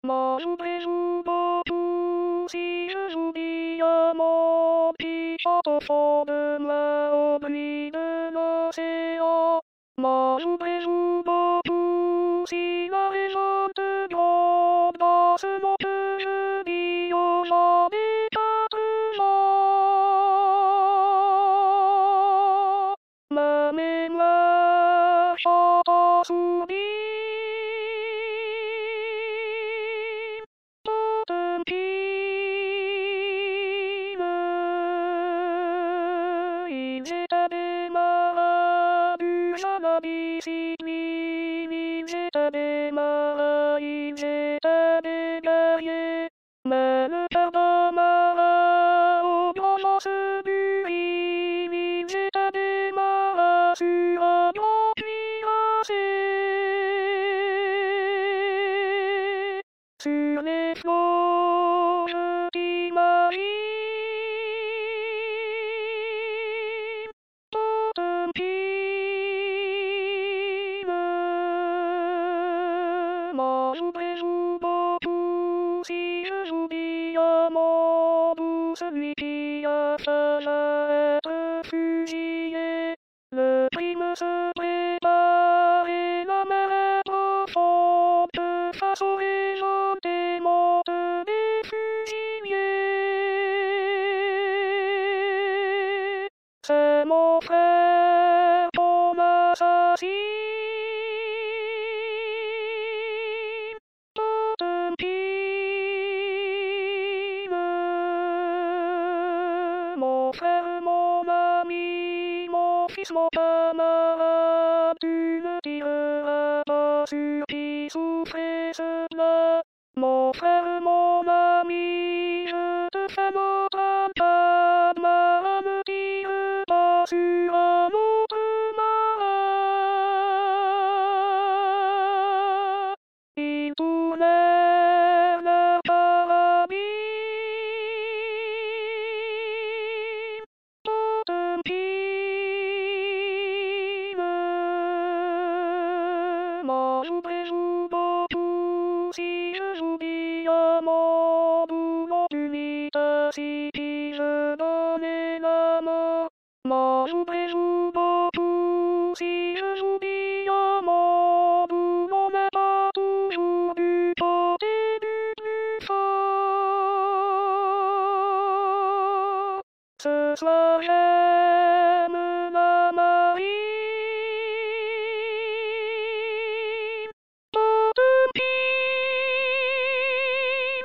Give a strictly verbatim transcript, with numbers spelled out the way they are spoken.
Moi j'oublie, joue beaucoup si je j'oublie mon petit château fort de moi au bruit de l'océan. Moi j'oublie, joue beaucoup si la région de grande dans ce monde que je vis aux gens des quatre gens. Ma mémoire chante en sourdine. Ils étaient des marins du bicycle, ils étaient des marins, ils étaient des guerriers. Mais le père d'un marin au grand vent se but, ils étaient des marins sur un grand cuirassé. Sur les flots, je t'imagine toute intimement. J'oublie, joue beaucoup si je j'oublie mon doux, celui qui a failli être fusillé. Le crime se prépare et la mer est profonde face aux régions démentes des fusiliers. C'est mon frère qu'on assassine, tout intime. Mon frère, mon ami, mon fils, mon camarade, tu ne tireras pas sur qui souffrait ce plat. Mon frère, mon ami, je te fais notre embâche, marin, ne tire pas sur un autre marin. Ils tournèrent leur carabine, tout intimement. J'oublie, joue beaucoup si je j'oublie mon boulot d'unité, si puis je donnais la mort. Moi j'oublie, joue beaucoup si je j'oublie mon boulot, mais pas toujours du côté du plus fort. Ce soir j'ai